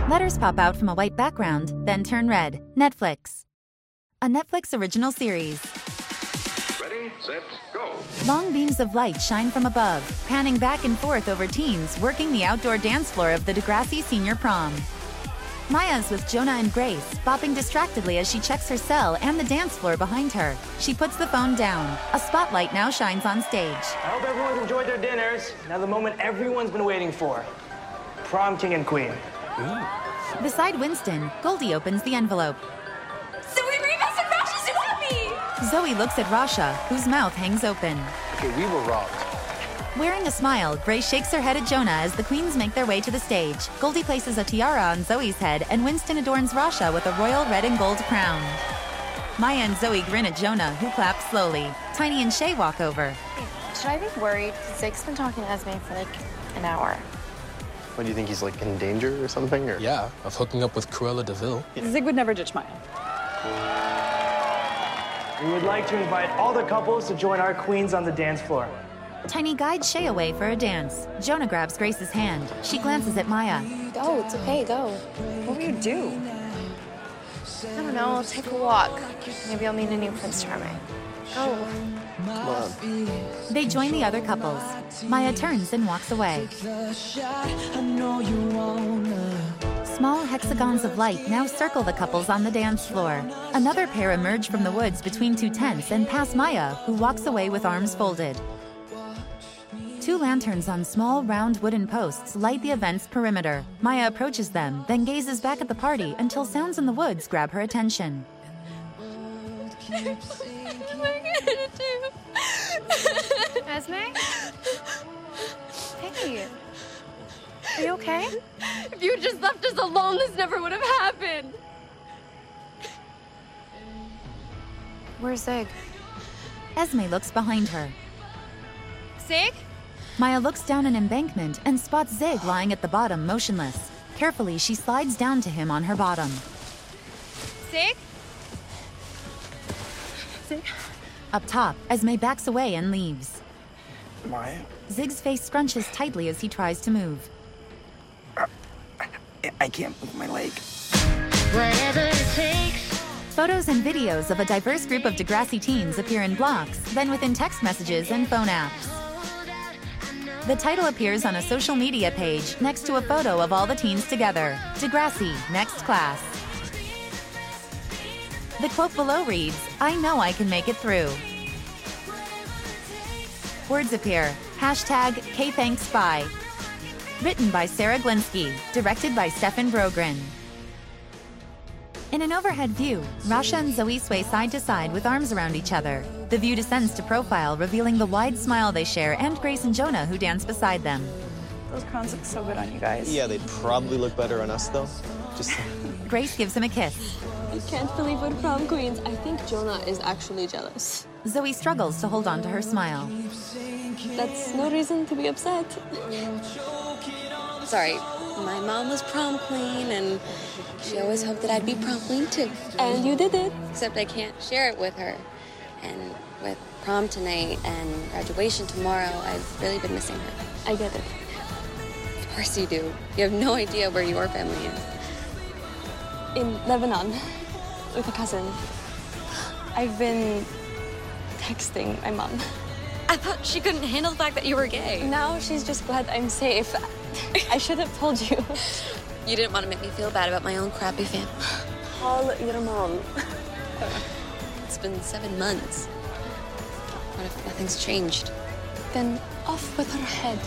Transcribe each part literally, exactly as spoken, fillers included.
Letters pop out from a white background, then turn red. Netflix. A Netflix original series. Ready, set, go. Long beams of light shine from above, panning back and forth over teens working the outdoor dance floor of the Degrassi Senior Prom. Maya's with Jonah and Grace, bopping distractedly as she checks her cell and the dance floor behind her. She puts the phone down. A spotlight now shines on stage. I hope everyone's enjoyed their dinners. Now the moment everyone's been waiting for. Prom king and queen. Ooh. Beside Winston, Goldie opens the envelope. Zoe Rivas and Rasha Zawadi! Zoe looks at Rasha, whose mouth hangs open. Okay, we were robbed. Wearing a smile, Grace shakes her head at Jonah as the queens make their way to the stage. Goldie places a tiara on Zoe's head, and Winston adorns Rasha with a royal red and gold crown. Maya and Zoe grin at Jonah, who claps slowly. Tiny and Shay walk over. Should I be worried? Zig's been talking to Esme for like an hour. What, do you think he's like in danger or something? Or? Yeah, of hooking up with Cruella de Vil. Zig would never ditch Maya. We would like to invite all the couples to join our queens on the dance floor. Tiny guides Shay away for a dance. Jonah grabs Grace's hand. She glances at Maya. Go, it's okay, go. What will you do? I don't know, I'll take a walk. Maybe I'll meet a new Prince Charming. Go. Come on. They join the other couples. Maya turns and walks away. Small hexagons of light now circle the couples on the dance floor. Another pair emerge from the woods between two tents and pass Maya, who walks away with arms folded. Two lanterns on small, round wooden posts light the event's perimeter. Maya approaches them, then gazes back at the party until sounds in the woods grab her attention. What am I gonna do? Esme? Hey. Are you okay? If you had just left us alone, this never would have happened. Where's Zig? Esme looks behind her. Zig? Maya looks down an embankment and spots Zig lying at the bottom, motionless. Carefully, she slides down to him on her bottom. Zig? Zig? Up top, Esme backs away and leaves. Maya? Zig's face scrunches tightly as he tries to move. Uh, I can't move my leg. Whatever it takes. Photos and videos of a diverse group of Degrassi teens appear in blocks, then within text messages and phone apps. The title appears on a social media page next to a photo of all the teens together. Degrassi, next class. The quote below reads, "I know I can make it through." Words appear. Hashtag KThanksBye. Written by Sarah Glinsky. Directed by Stefan Brogren. In an overhead view, Rasha and Zoe sway side to side with arms around each other. The view descends to profile, revealing the wide smile they share and Grace and Jonah who dance beside them. Those crowns look so good on you guys. Yeah, they'd probably look better on us, though. Just. Grace gives him a kiss. I can't believe we're prom queens. I think Jonah is actually jealous. Zoe struggles to hold on to her smile. That's no reason to be upset. Sorry, my mom was prom queen, and she always hoped that I'd be prom queen too. And you did it. Except I can't share it with her. And with prom tonight and graduation tomorrow, I've really been missing her. I get it. Of course you do. You have no idea where your family is. In Lebanon, with a cousin. I've been texting my mom. I thought she couldn't handle the fact that you were gay. Now she's just glad I'm safe. I should have told you. You didn't want to make me feel bad about my own crappy family. Call your mom. It's been seven months. What if nothing's changed? Then off with her head.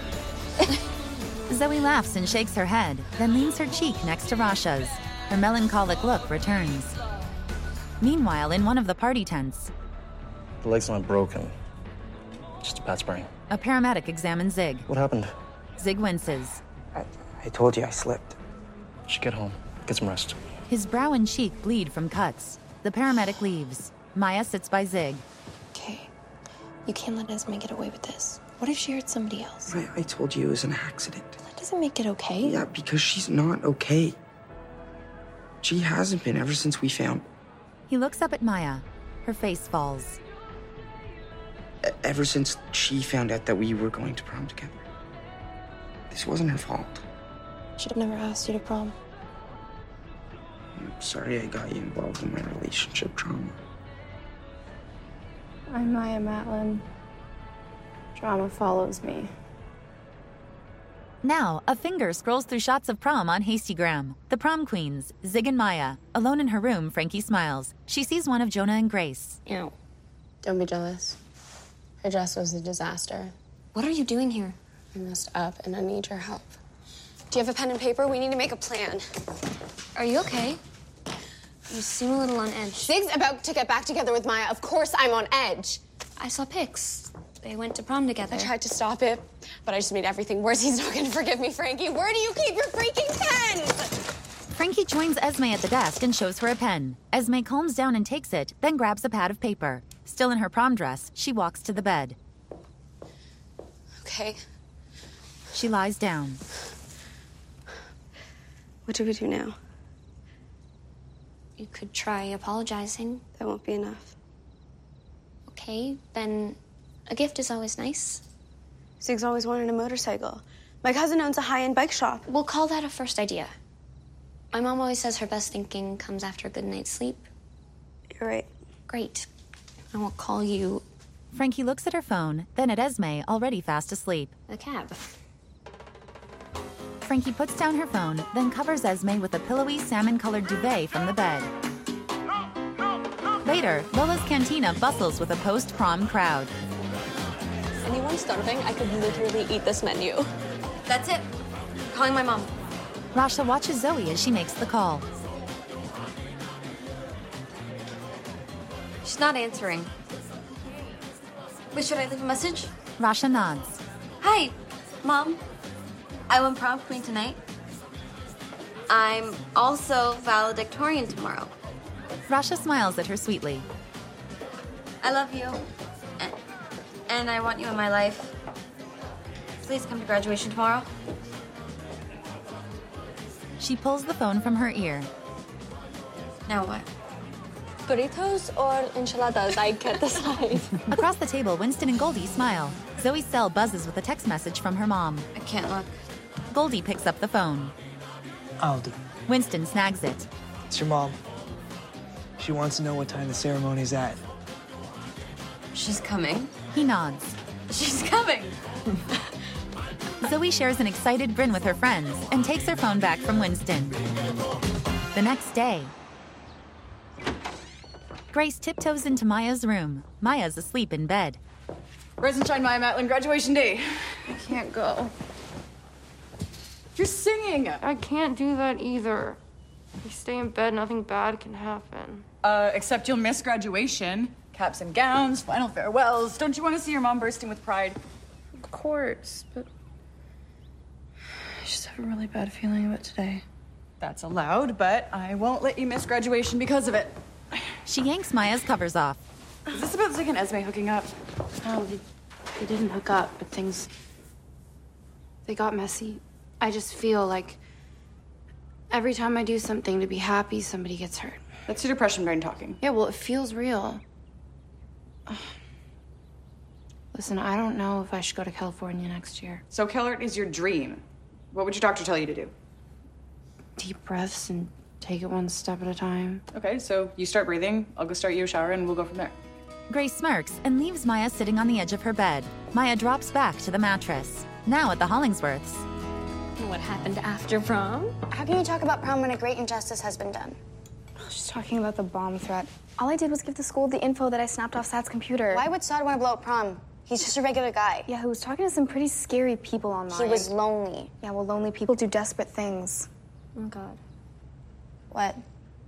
Zoe laughs and shakes her head, then leans her cheek next to Rasha's. Her melancholic look returns. Meanwhile, in one of the party tents, The leg's not broken. Just a bad sprain. a paramedic examines Zig. What happened? Zig winces. I, I told you I slipped. You should get home. Get some rest. His brow and cheek bleed from cuts. The paramedic leaves. Maya sits by Zig. Okay. You can't let Esme get away with this. What if she hurt somebody else? I, I told you it was an accident. That doesn't make it okay. Yeah, because she's not okay. She hasn't been ever since we found... He looks up at Maya. Her face falls. E- ever since she found out that we were going to prom together. This wasn't her fault. Should have never asked you to prom. sorry I got you involved in my relationship drama. I'm Maya Matlin. Drama follows me. Now, a finger scrolls through shots of prom on Hastygram. The prom queens, Zig and Maya. Alone in her room, Frankie smiles. She sees one of Jonah and Grace. Ew. Don't be jealous. Her dress was a disaster. What are you doing here? I messed up and I need your help. Do you have a pen and paper? We need to make a plan. Are you okay? You seem a little on edge. Zig's about to get back together with Maya. Of course I'm on edge. I saw pics. They went to prom together. I tried to stop it, but I just made everything worse. He's not gonna forgive me, Frankie. Where do you keep your freaking pens? Frankie joins Esme at the desk and shows her a pen. Esme calms down and takes it, then grabs a pad of paper. Still in her prom dress, she walks to the bed. Okay. She lies down. What do we do now? You could try apologizing. That won't be enough. Okay, then a gift is always nice. Zig's always wanted a motorcycle. My cousin owns a high-end bike shop. We'll call that a first idea. My mom always says her best thinking comes after a good night's sleep. You're right. Great. I won't call you... Frankie looks at her phone, then at Esme, already fast asleep. a cab. Frankie puts down her phone, then covers Esme with a pillowy salmon-colored duvet from the bed. Later, Lola's Cantina bustles with a post-prom crowd. Anyone starving? I could literally eat this menu. That's it. Calling my mom. Rasha watches Zoe as she makes the call. She's not answering. Wait, should I leave a message? Rasha nods. Hi, Mom. I won prom queen tonight. I'm also valedictorian tomorrow. Rasha smiles at her sweetly. I love you. And, and I want you in my life. Please come to graduation tomorrow. She pulls the phone from her ear. Now what? Burritos or enchiladas? I can't decide. Across the table, Winston and Goldie smile. Zoe's cell buzzes with a text message from her mom. I can't look. Goldie picks up the phone. I'll do. Winston snags it. It's your mom. She wants to know what time the ceremony's at. She's coming. He nods. She's coming. Zoe shares an excited grin with her friends and takes her phone back from Winston. The next day, Grace tiptoes into Maya's room. Maya's asleep in bed. Rise and shine, Maya Matlin, graduation day. I can't go. You're singing. I can't do that either. If you stay in bed, nothing bad can happen. Uh, except you'll miss graduation. Caps and gowns, final farewells. Don't you want to see your mom bursting with pride? Of course, but I just have a really bad feeling about today. That's allowed, but I won't let you miss graduation because of it. She yanks Maya's covers off. Is this about Zig and Esme hooking up? No, they, they didn't hook up, but things... they got messy. I just feel like every time I do something to be happy, somebody gets hurt. That's your depression brain talking. Yeah, well, it feels real. Listen, I don't know if I should go to California next year. So Kellert is your dream. What would your doctor tell you to do? Deep breaths and take it one step at a time. Okay, so you start breathing, I'll go start you a shower, and we'll go from there. Grace smirks and leaves Maya sitting on the edge of her bed. Maya drops back to the mattress. Now at the Hollingsworths. What happened after prom? How can you talk about prom when a great injustice has been done? She's talking about the bomb threat. All I did was give the school the info that I snapped off Sad's computer. Why would Sad want to blow up prom? He's just a regular guy. Yeah, who was talking to some pretty scary people online. He was lonely. Yeah, well, lonely people do desperate things. Oh, God. What?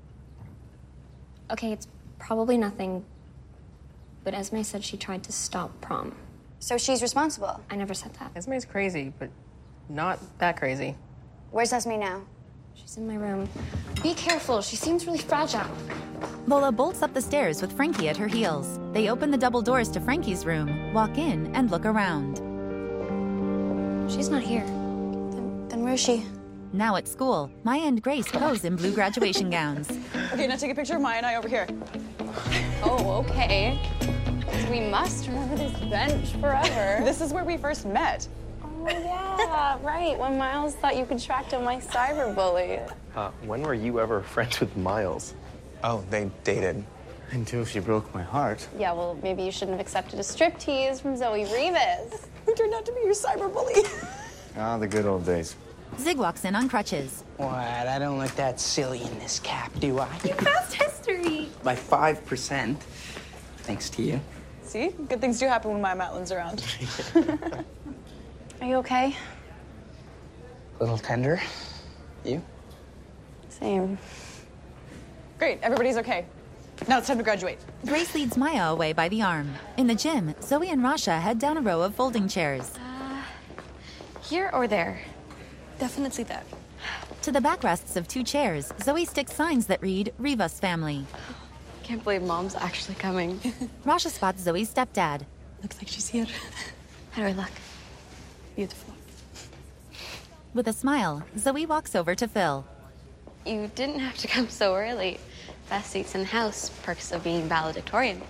Okay, it's probably nothing, but Esme said she tried to stop prom. So she's responsible? I never said that. Esme's crazy, but not that crazy. Where's Esme now? She's in my room. Be careful, she seems really fragile. Lola bolts up the stairs with Frankie at her heels. They open the double doors to Frankie's room, walk in, and look around. She's not here. Then, then where is she? Now at school, Maya and Grace pose in blue graduation gowns. Okay, now take a picture of Maya and I over here. Oh, okay. We must remember this bench forever. This is where we first met. Oh Oh, yeah, right. When Miles thought you could track down my cyberbully. Uh, when were you ever friends with Miles? Oh, they dated. Until she broke my heart. Yeah, well, maybe you shouldn't have accepted a striptease from Zoe Rivas. Who turned out to be your cyberbully? Ah, the good old days. Zig walks in on crutches. What? I don't look that silly in this cap, do I? You passed history. By five percent. Thanks to you. See? Good things do happen when Maya Matlin's around. Are you okay? A little tender. You? Same. Great, everybody's okay. Now it's time to graduate. Grace leads Maya away by the arm. In the gym, Zoe and Rasha head down a row of folding chairs. Uh, here or there? Definitely there. To the backrests of two chairs, Zoe sticks signs that read, Rivas family. Can't believe Mom's actually coming. Rasha spots Zoe's stepdad. Looks like she's here. How do I look? Beautiful. With a smile, Zoe walks over to Phil. You didn't have to come so early. Best seats in the house, perks of being valedictorian.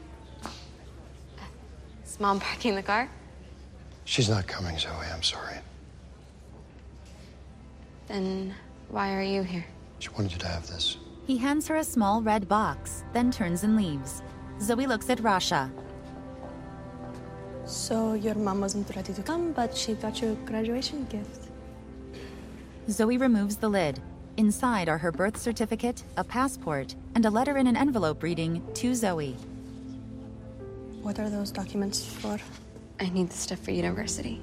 Is Mom parking the car? She's not coming, Zoe. I'm sorry. Then why are you here? She wanted you to have this. He hands her a small red box, then turns and leaves. Zoe looks at Rasha. So your mom wasn't ready to come, but she got you a graduation gift. Zoe removes the lid. Inside are her birth certificate, a passport, and a letter in an envelope reading, to Zoe. What are those documents for? I need the stuff for university.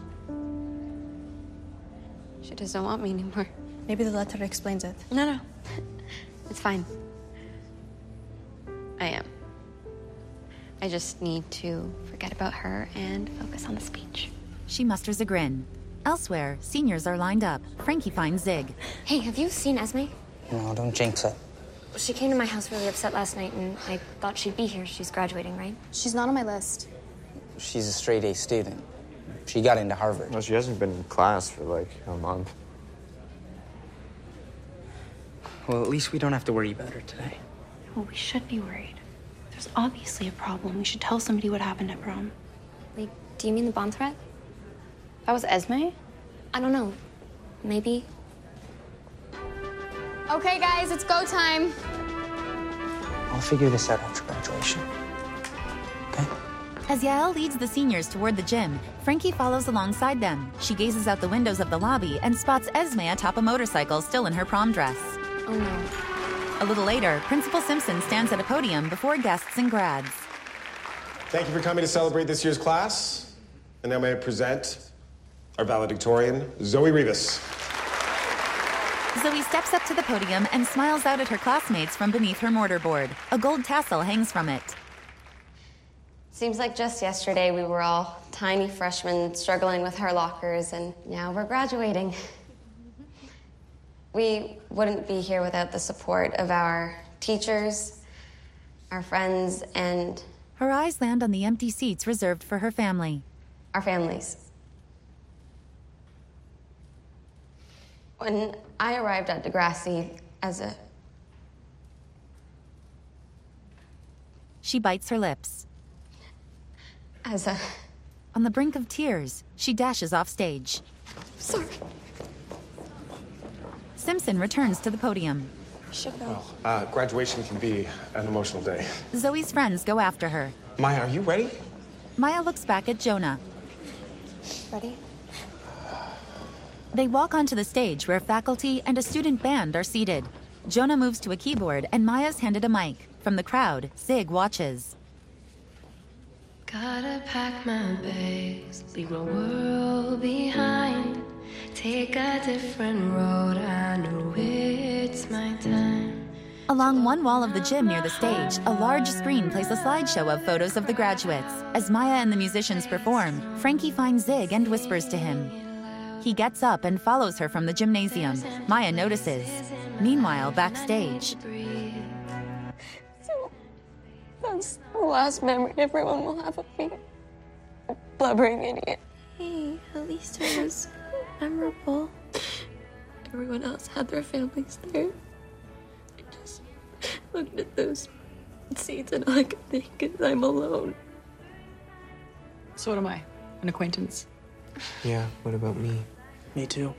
She doesn't want me anymore. Maybe the letter explains it. No, no. It's fine. I am. I just need to forget about her and focus on the speech. She musters a grin. Elsewhere, seniors are lined up. Frankie finds Zig. Hey, have you seen Esme? No, don't jinx it. She came to my house really upset last night, and I thought she'd be here. She's graduating, right? She's not on my list. She's a straight A student. She got into Harvard. Well, she hasn't been in class for like a month. Well, at least we don't have to worry about her today. Well, we should be worried. There's obviously a problem. We should tell somebody what happened at prom. Wait, do you mean the bomb threat? That was Esme? I don't know. Maybe. Okay, guys, it's go time. I'll figure this out after graduation. Okay? As Yael leads the seniors toward the gym, Frankie follows alongside them. She gazes out the windows of the lobby and spots Esme atop a motorcycle still in her prom dress. Oh, no. A little later, Principal Simpson stands at a podium before guests and grads. Thank you for coming to celebrate this year's class. And now may I present our valedictorian, Zoe Rivas. Zoe steps up to the podium and smiles out at her classmates from beneath her mortarboard. A gold tassel hangs from it. Seems like just yesterday we were all tiny freshmen struggling with our lockers, and now we're graduating. We wouldn't be here without the support of our teachers, our friends, and... Her eyes land on the empty seats reserved for her family. Our families. When I arrived at Degrassi as a... She bites her lips. As a... On the brink of tears, she dashes off stage. Sorry. Simpson returns to the podium. Well, uh, graduation can be an emotional day. Zoe's friends go after her. Maya, are you ready? Maya looks back at Jonah. Ready? They walk onto the stage where faculty and a student band are seated. Jonah moves to a keyboard and Maya's handed a mic. From the crowd, Zig watches. Gotta pack my bags, leave my world behind. Take a different road, I know it's my time. Along one wall of the gym near the stage, a large screen plays a slideshow of photos of the graduates. As Maya and the musicians perform, Frankie finds Zig and whispers to him. He gets up and follows her from the gymnasium. Maya notices. Meanwhile, backstage. So, that's the last memory everyone will have of me. A blubbering idiot. Hey, at least it was memorable. Everyone else had their families there. I just looked at those seats and all I could think is I'm alone. So what am I? An acquaintance? Yeah, what about me? Me too.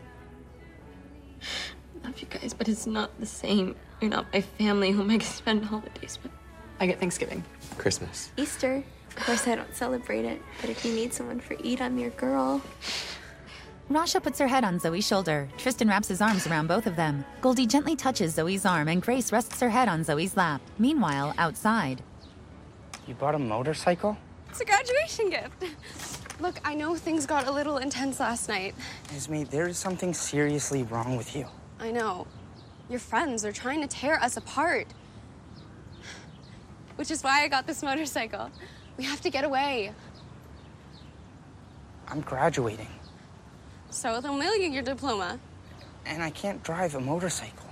Love you guys, but it's not the same. You're not my family whom I can spend holidays with. I get Thanksgiving. Christmas. Easter. Of course, I don't celebrate it, but if you need someone for Eid, I'm your girl. Rasha puts her head on Zoe's shoulder. Tristan wraps his arms around both of them. Goldie gently touches Zoe's arm, and Grace rests her head on Zoe's lap. Meanwhile, outside. You bought a motorcycle? It's a graduation gift. Look, I know things got a little intense last night. Esme, there is something seriously wrong with you. I know. Your friends are trying to tear us apart. Which is why I got this motorcycle. We have to get away. I'm graduating. So they'll mail you your diploma. And I can't drive a motorcycle.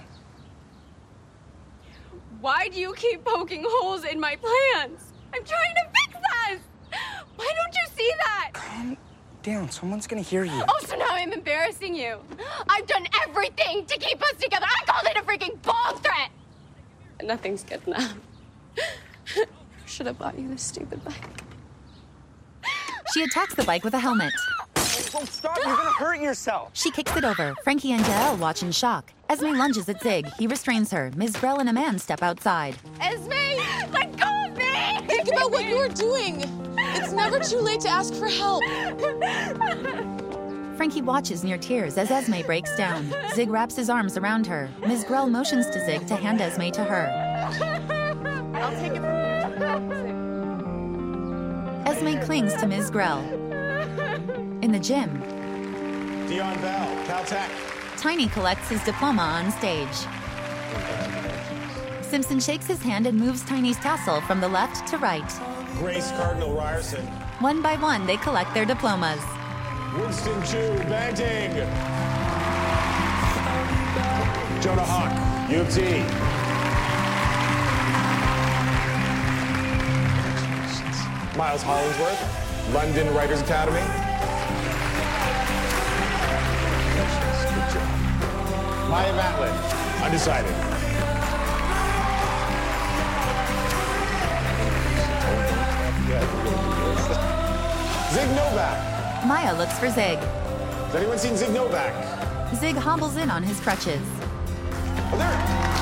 Why do you keep poking holes in my plans? I'm trying to fix us! Why don't you see that? Calm down. Someone's gonna hear you. Oh, so now I'm embarrassing you. I've done everything to keep us together. I called it a freaking bomb threat. Nothing's good enough. Should have bought you this stupid bike. She attacks the bike with a helmet. Don't stop. You're gonna hurt yourself. She kicks it over. Frankie and Jael watch in shock. Esme lunges at Zig. He restrains her. Miz Grell and a man step outside. Esme, let go of me! Think about what you're doing. It's never too late to ask for help. Frankie watches near tears as Esme breaks down. Zig wraps his arms around her. Miz Grell motions to Zig to hand Esme to her. I'll take it from here. Esme clings to Miz Grell. In the gym, Dion Bell, Caltech. Tiny collects his diploma on stage. Simpson shakes his hand and moves Tiny's tassel from the left to right. Grace Cardinal Ryerson. One by one, they collect their diplomas. Winston Chu, Banting. Jonah Hawk, U of T. Miles Hollingsworth, London Writers Academy. Maya Matlin, undecided. Zig Novak. Maya looks for Zig. Has anyone seen Zig Novak? Zig hobbles in on his crutches. Oh, there.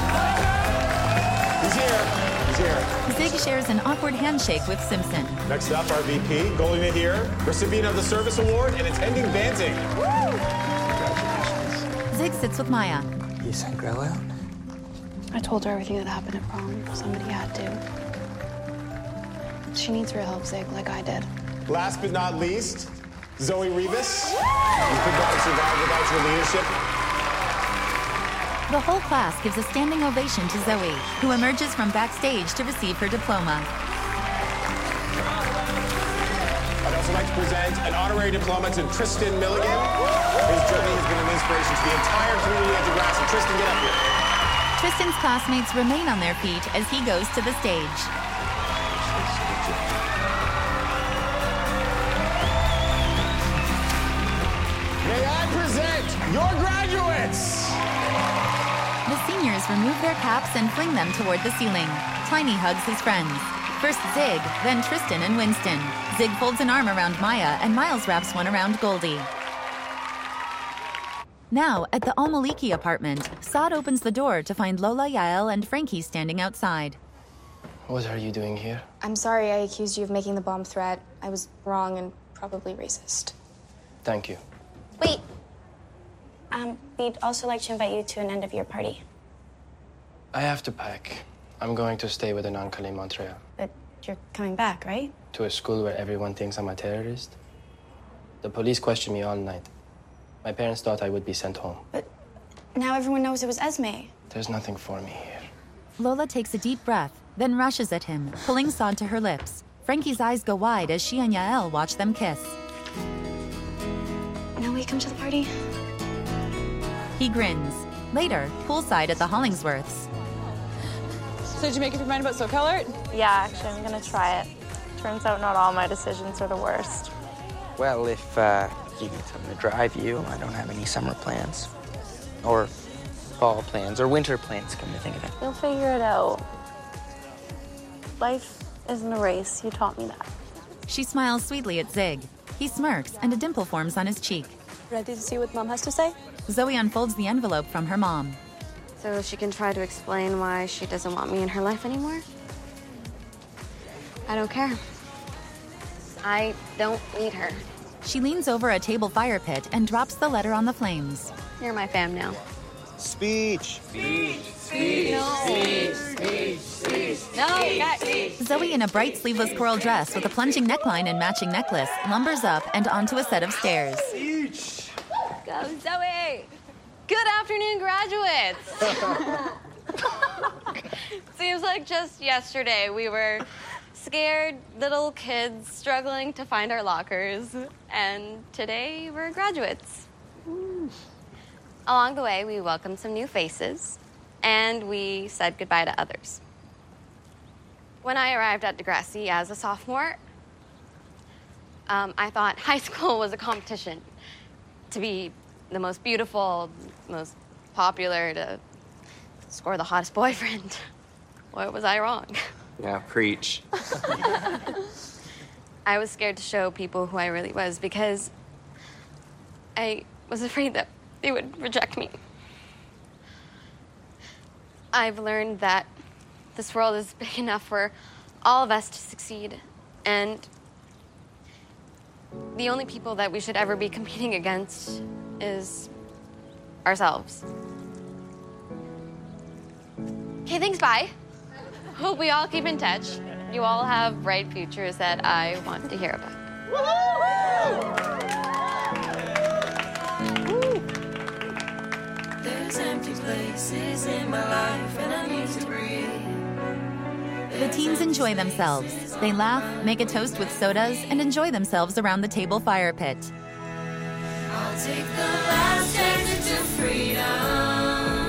He's here. He's here. Zig shares an awkward handshake with Simpson. Next up, our V P, Goldie Nahir, recipient of the Service Award and attending Banting. Zig sits with Maya. You sent Grell out? I told her everything that happened at prom. Somebody had to. She needs real help, Zig, like I did. Last but not least, Zoe Rivas. You could not have survived without your leadership. The whole class gives a standing ovation to Zoe, who emerges from backstage to receive her diploma. I'd also like to present an honorary diploma to Tristan Milligan. His journey has been an inspiration to the entire community at Degrassi. Tristan, get up here. Tristan's classmates remain on their feet as he goes to the stage. May I present your graduates? The seniors remove their caps and fling them toward the ceiling. Tiny hugs his friends. First Zig, then Tristan and Winston. Zig folds an arm around Maya, and Miles wraps one around Goldie. Now, at the Almaliki apartment, Saad opens the door to find Lola, Yael, and Frankie standing outside. What are you doing here? I'm sorry I accused you of making the bomb threat. I was wrong and probably racist. Thank you. Wait. Um, we'd also like to invite you to an end-of-year party. I have to pack. I'm going to stay with an uncle in Montreal. But you're coming back, right? To a school where everyone thinks I'm a terrorist. The police questioned me all night. My parents thought I would be sent home. But now everyone knows it was Esme. There's nothing for me here. Lola takes a deep breath, then rushes at him, pulling Saad to her lips. Frankie's eyes go wide as she and Yael watch them kiss. Now will you come to the party? He grins. Later, poolside at the Hollingsworths. So did you make up your mind about SoCal art? Yeah, actually, I'm gonna try it. Turns out not all my decisions are the worst. Well, if uh, you need someone to drive you, I don't have any summer plans. Or fall plans, or winter plans, come to think of it. You'll figure it out. Life isn't a race. You taught me that. She smiles sweetly at Zig. He smirks, and a dimple forms on his cheek. Ready to see what Mom has to say? Zoe unfolds the envelope from her mom. So she can try to explain why she doesn't want me in her life anymore? I don't care. I don't need her. She leans over a table fire pit and drops the letter on the flames. You're my fam now. Speech. Speech. Speech. No. Speech. Speech. Speech. No. Speech. Zoe, in a bright sleeveless coral dress with a plunging neckline and matching necklace, lumbers up and onto a set of stairs. Speech. Go, Zoe. Good afternoon, graduates. Seems like just yesterday we were scared little kids struggling to find our lockers, and today we're graduates. Mm. Along the way, we welcomed some new faces, and we said goodbye to others. When I arrived at Degrassi as a sophomore, um, I thought high school was a competition to be the most beautiful, most popular, to score the hottest boyfriend. Boy, was I wrong. Yeah, preach. I was scared to show people who I really was because I was afraid that they would reject me. I've learned that this world is big enough for all of us to succeed, and the only people that we should ever be competing against is ourselves. Okay, thanks, bye. Hope we all keep in touch. You all have bright futures that I want to hear about. There's empty places in my life and I need to breathe. The teens enjoy themselves. They laugh, make a toast with sodas, and enjoy themselves around the table fire pit. I'll take the last exit to freedom.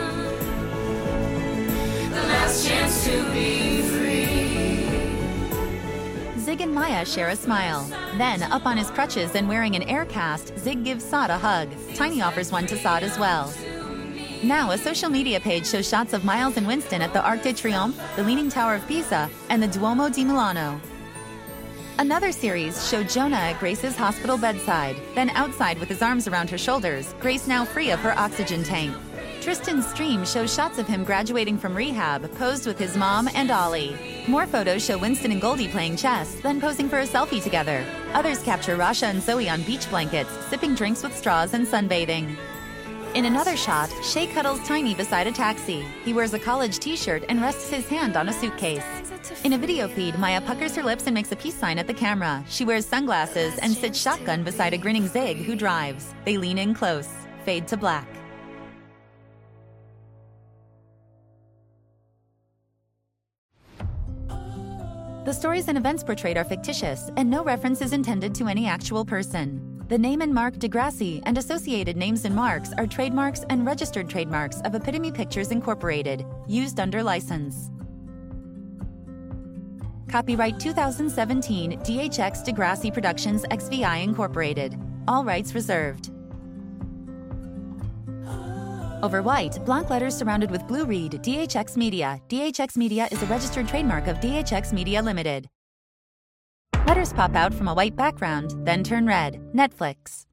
The last chance to be free. Zig and Maya share a smile. Then, up on his crutches and wearing an air cast, Zig gives Sod a hug. Tiny offers one to Sod as well. Now, a social media page shows shots of Miles and Winston at the Arc de Triomphe, the Leaning Tower of Pisa, and the Duomo di Milano. Another series showed Jonah at Grace's hospital bedside. Then outside with his arms around her shoulders, Grace now free of her oxygen tank. Tristan's stream shows shots of him graduating from rehab, posed with his mom and Ollie. More photos show Winston and Goldie playing chess, then posing for a selfie together. Others capture Rasha and Zoe on beach blankets, sipping drinks with straws and sunbathing. In another shot, Shay cuddles Tiny beside a taxi. He wears a college t-shirt and rests his hand on a suitcase. In a video feed, Maya puckers her lips and makes a peace sign at the camera. She wears sunglasses and sits shotgun beside a grinning Zig who drives. They lean in close. Fade to black. The stories and events portrayed are fictitious, and no reference is intended to any actual person. The name and mark Degrassi and associated names and marks are trademarks and registered trademarks of Epitome Pictures Incorporated, used under license. Copyright two thousand seventeen D H X Degrassi Productions X V I Incorporated. All rights reserved. Over white, blank letters surrounded with blue read D H X Media. D H X Media is a registered trademark of D H X Media Limited. Letters pop out from a white background, then turn red. Netflix.